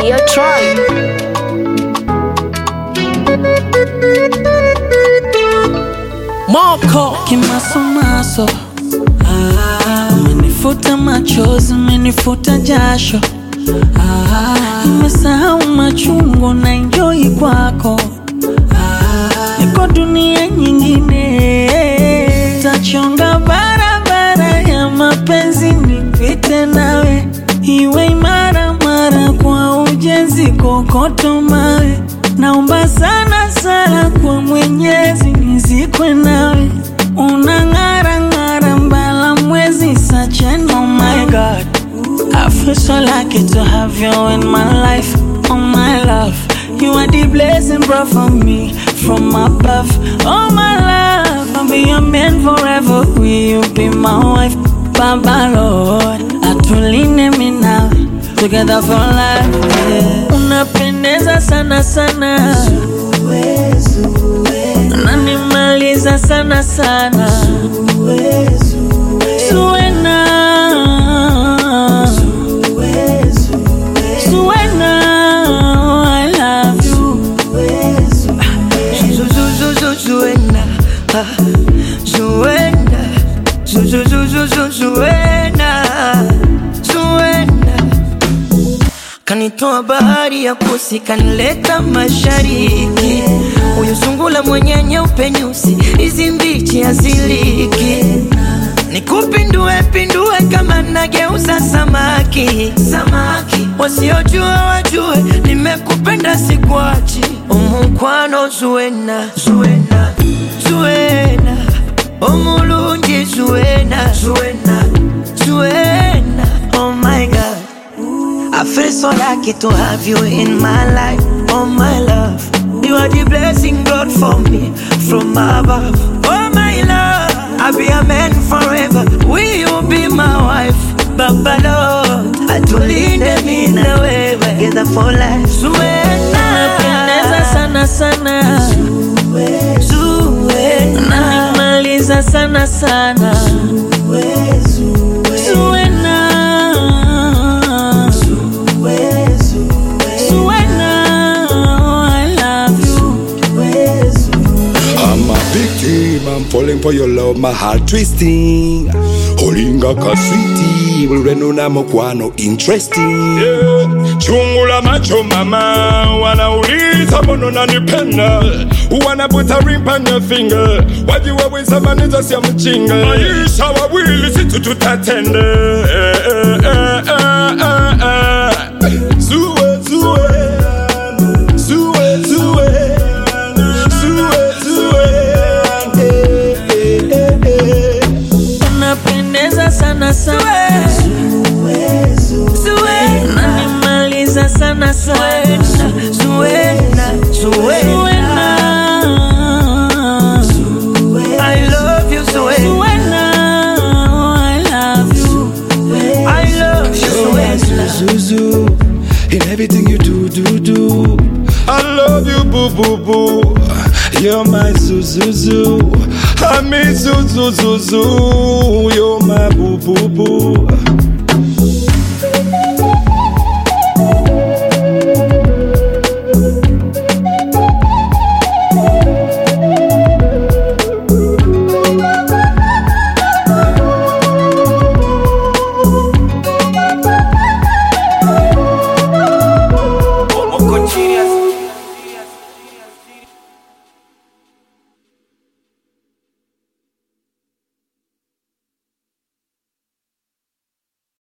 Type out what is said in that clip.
Yo, Troy. Moko kimasomaso, umenifuta machozi, umenifuta jasho, nimesahau machungu na enjoy kwako, niko dunia nyingine, tachonga barabara ya mapenzi nipite nawe, iwe imara mara kwa ujenzi kokoto mawe, naomba sana sana kwa Mwenyezi nizikwe nawe, unang'ara ng'ara mbala mwezi such an oh my God, I feel so lucky to have you in my life, oh my love, you are the blessing brought for me from above, oh my love, I'll be your man forever, will you be my wife, Baba Lord, atuline mi nawe, together for life, yeah. Unapendeza sana sana, unanimaliza sana sana, Zuena, Zuena, I love you, Zuena, Zuena, kanitoa bahari ya Kusi, kanileta mashariki, huyu sungula mwenye nyeupe nyusi, hizi mbichi haziliki, nikupindue pindue kama nageuza samaki, wasiojua wajue, nimekupenda sikuachi, umukwano Zuena, omulungi Zuena, oh my God, I feel so lucky to have you in my life, oh my love, you are the blessing God for me from above, oh my love, I'll be a man forever, will you be my wife, Baba Lord, atulinde mimi na wewe, together for life, Zuena, unapendeza sana sana, Zuena, unanimaliza sana sana, Zuena, I love you. I'm a victim, I'm falling for your love, my heart twisting. Holinga ka sweetie, ulweno na mokwano interesting. Yeah. Chungula macho mama, wanauliza bono nanipenda, wanaputa ring on your finger, wajiwe wisamaniza siya mchinga, maisha wawili situ tutatende. Unapendeza sana sana, unanimaliza sana sana, Zuena, I love you, Zuena, I love you, I love you, Zuena. Zuzu, in everything you do. I love you, boo, boo, boo. You're my Zuzu. I miss Zuzu. You're my boo, boo, boo.